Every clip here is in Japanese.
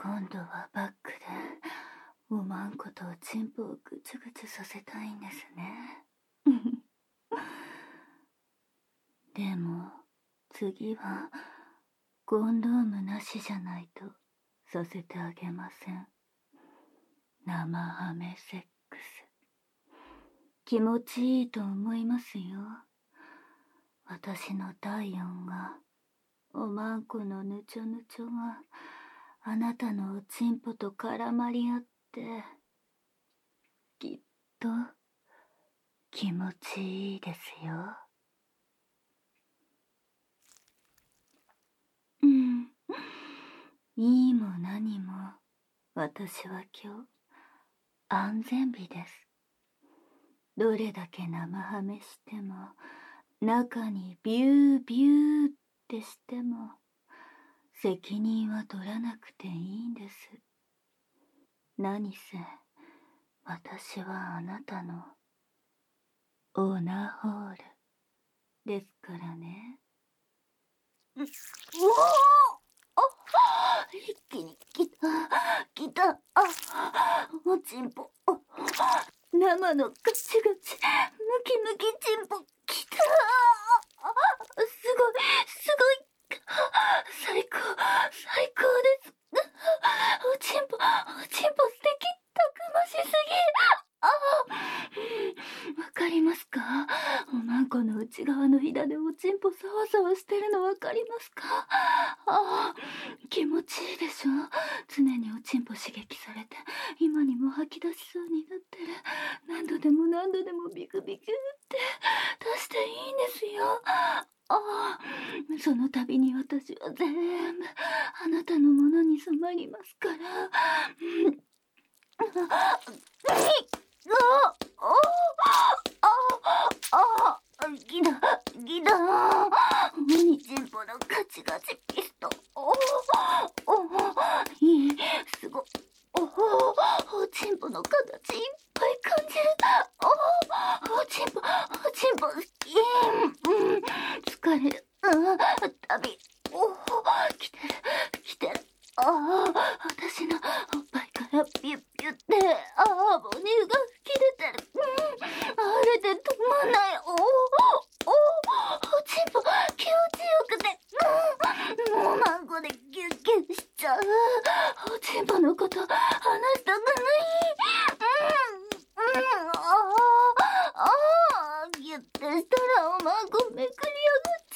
今度はバックでおまんことチンポをぐつぐつさせたいんですね。でも次はコンドームなしじゃないとさせてあげません。生ハメセックス気持ちいいと思いますよ。私の体温がおまんこのぬちょぬちょがあなたのおちんぽと絡まり合ってきっと気持ちいいですよ。いいも何も私は今日安全日です。どれだけ生ハメしても中にビュービューってしても責任は取らなくていいんです。何せ私はあなたのオナホールですからね。うおー、一気に来た、おちんぽ、生のガチガチ、ムキムキちんぽ、来た、すごい、最高です。おちんぽ素敵、たくましすぎ。わかりますか？おまんこの内側のひだでおちんぽサワサワしてるのわかりますか？気持ちいいでしょ？常におちんぽ刺激されて今にも吐き出しそうになってる。何度でもビクビクって出していいんですよ。その度に私は全部あなたのものに染まりますから。ギダミニチンポのガチガチピスト。いい、すご。おちんぽの形いっぱい感じる。おちんぽ好き。疲れる。旅。来てる。私のおっぱいからピュッピュって、母乳が吹き出てる。あれで止まんない。おちんぽ気持ちよくて、もうマンゴでギュッギュッしちゃう。おちんぽのこと話したくない。ギュッてしたらおまんこめくり上がっち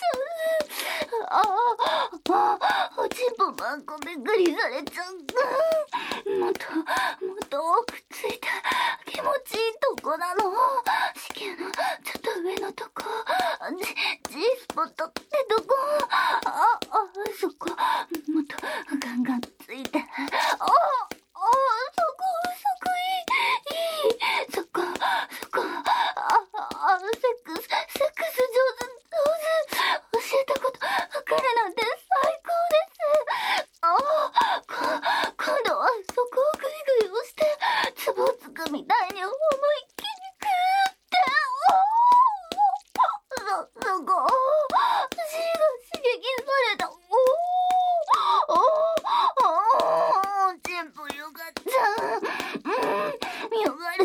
ゃう。おちんぽまんこめくりされちゃう。もっと奥ついた気持ちいいとこなの。子宮のちょっと上のとこ、G スポットってとこ。そこもっとガンガンついて。そこいい。そこ。セックス上手。教えたことわかるなんて最高です。今度はそこをグイグイ押して、ツボつくみたいに思いっきりグーって。そこ。G が刺激された。チンポよかった。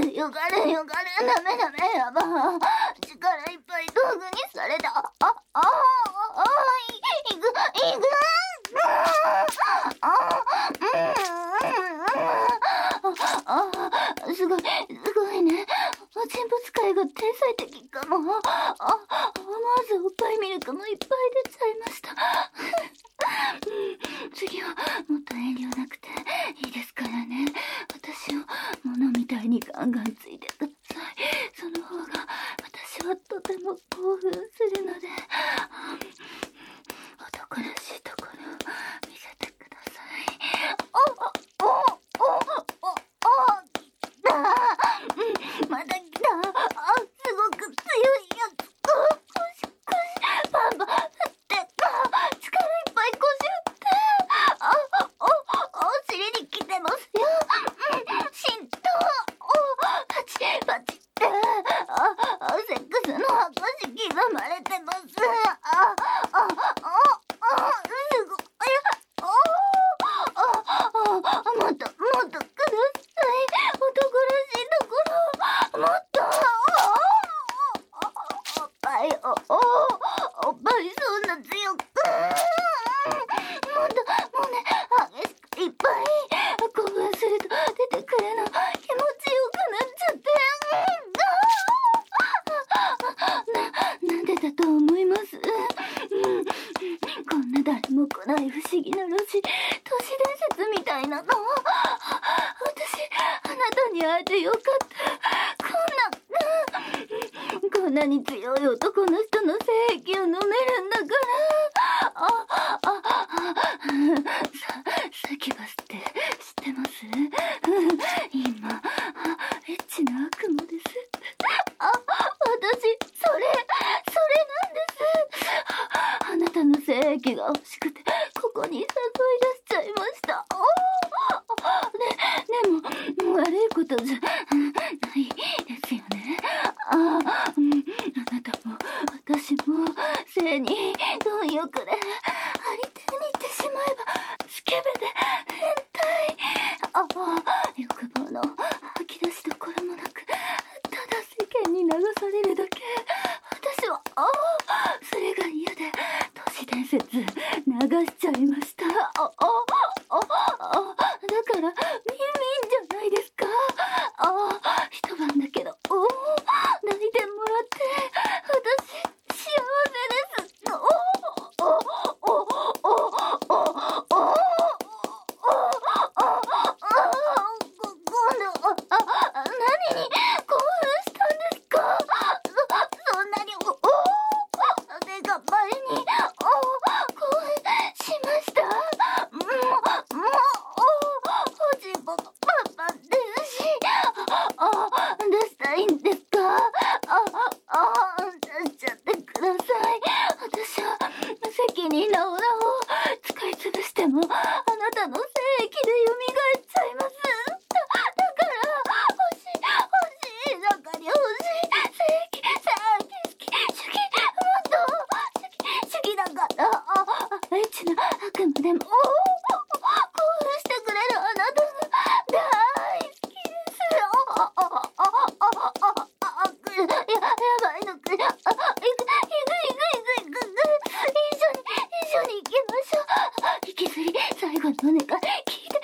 よがる。ダメ、やば。力いっぱい道具にされた。いく。すごいね。おちんぽ使いが天才的かも。思わずおっぱいミルクもいっぱい出ちゃいました。次はもっと遠慮なくていいですからね。私を物みたいにガンガンついてください。その方が私何も来ない不思議な路地、都市伝説みたいなの。私、あなたに会えてよかった。こんなに強い男の人の精液を飲めるんだから。サキュバスって知ってます？今、エッチな悪夢です。私、それなんです。あなたの精液が欲しくて、ここに誘い出しちゃいました。でも、悪いことじゃないですよね。あなたも、私も、性に貪欲で、ありていに言ってしまえば、スケベで変態。欲望の吐き出しどころもなく、ただ世間に流されるだけ。私は、それが嫌で、都市伝説流しちゃいました。だから、ミンミンじゃないですか。一晩だけど、泣いてもらって、私、幸せです。何に興奮したんですか？そんなに、手が前に、興奮しました。おしっぽパンパンですし、出したいんですか？出しちゃってください。私は、責任なオナを使い潰しても、あなたの精液で蘇っちゃいます。だから、欲しい、中に欲しい、精液、好き、主義、もっと、主義だから、エッチな悪夢でも、興奮してくれるあなたが大好きです。やばいのかよ。一緒に行きましょう。引きずり、最後のお願い、聞いてください。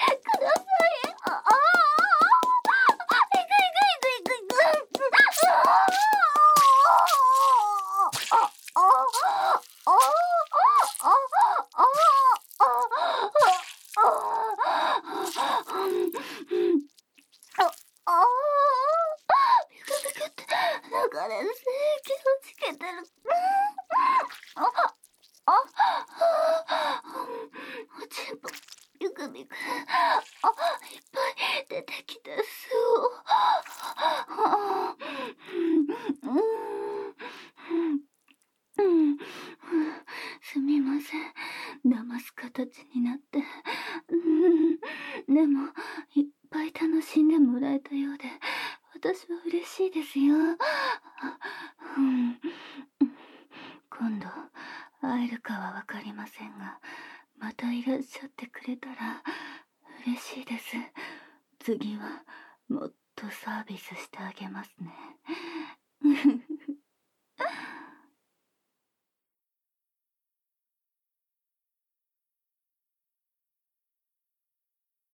ビクビクって流れる精液をつけてる。おちんぽ、ビクビク、いっぱい出てきてす。すみません。騙す形になって。でも、いっぱい楽しんでもらえたようで、私は嬉しいですよ。今度、会えるかはわかりませんが、またいらっしゃってくれたら、嬉しいです。次は、もっとサービスしてあげますね。